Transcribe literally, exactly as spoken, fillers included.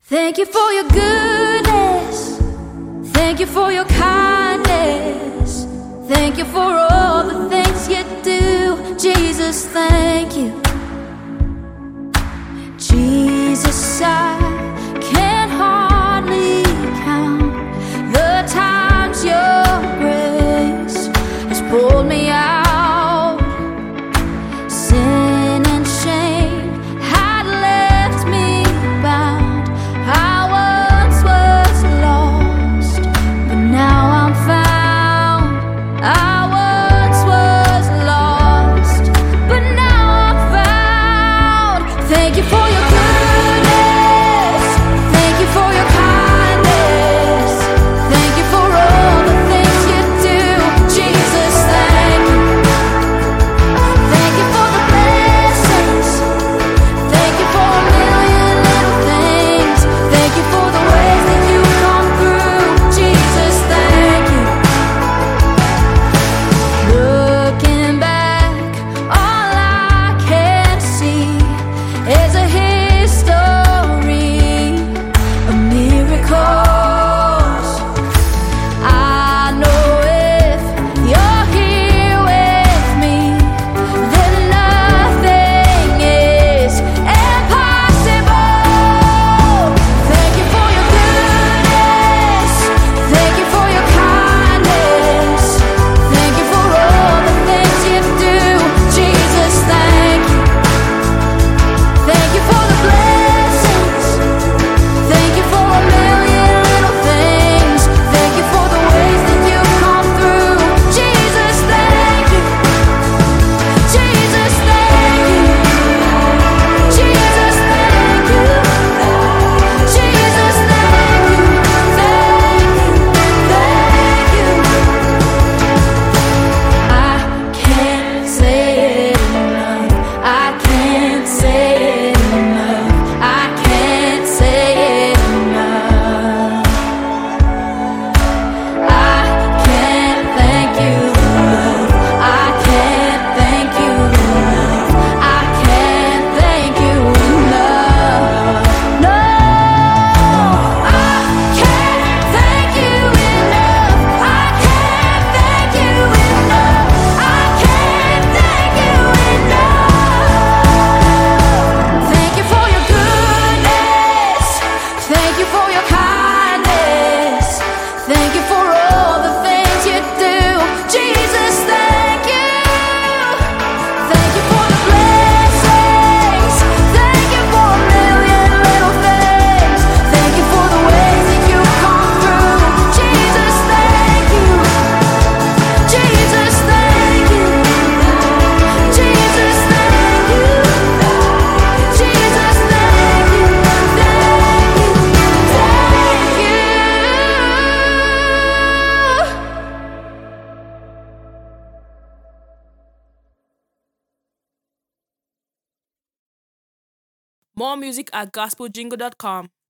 Thank you for your goodness. Thank you for your kindness. Thank you for all the things you do. Jesus, thank you. Jesus, I can hardly count the times your grace has pulled me out. Sin and shame had left me bound. I once was lost, but now I'm found. I once was lost, but now I'm found. Thank you for your goodness. Thank you for your kindness. Thank you for all the things you do. Jesus, thank you. Thank you for the blessings. Thank you for a million little things. Thank you for the ways that you come through. Jesus, thank you. Looking back, all I can see is a history of miracles. I know if you're here with me, then nothing is impossible. Thank you for your goodness. Thank you for your kindness. Thank you for all the things you do. Jesus, thank you. Thank you for the blessings. Thank you for a million little things. Thank you for the ways that you come through. Jesus, thank you. Jesus, thank you. Jesus, thank you. Jesus, thank you. Thank you. Thank you. I can't say it enough. I can't say it enough. I can't say it enough. I can't thank you enough. I can't thank you enough. I can't thank you enough. No, I can't thank you enough. I can't thank you enough. I can't thank you enough. Thank you for your goodness. Thank you for your kindness. Thank you for all the things you do. Jesus, thank you. Thank you for the blessings. Thank you for a million little things. Thank you for the ways that you come through. Jesus, thank you. Jesus, thank you. Jesus, thank you. Jesus, thank you. Thank you. Thank you. More music at gospel jingle dot com.